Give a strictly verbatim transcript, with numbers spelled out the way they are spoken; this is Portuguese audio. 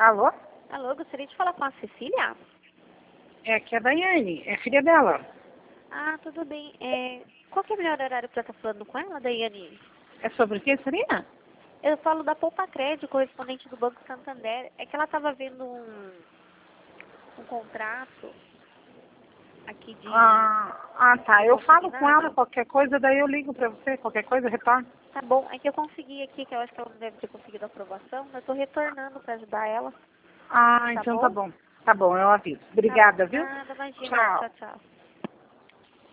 Alô? Alô, gostaria de falar com a Cecília? É aqui é a Daiane, é filha dela. Ah, tudo bem. É, qual que é o melhor horário para estar falando com ela, Daiane? É sobre o que seria? Eu falo da Poupa Crédito, correspondente do Banco Santander. É que ela estava vendo um, um contrato aqui de... Ah, ah tá. Eu falo com consignado. ela qualquer coisa, daí eu ligo pra você, qualquer coisa, retorno. Tá bom, é que eu consegui aqui, que eu acho que ela não deve ter conseguido aprovação, mas eu tô retornando para ajudar ela. Ah, Tá então bom? tá bom. Tá bom, eu aviso. Tá bom. Obrigada, viu? Nada, imagina. Tchau. Tchau, tchau.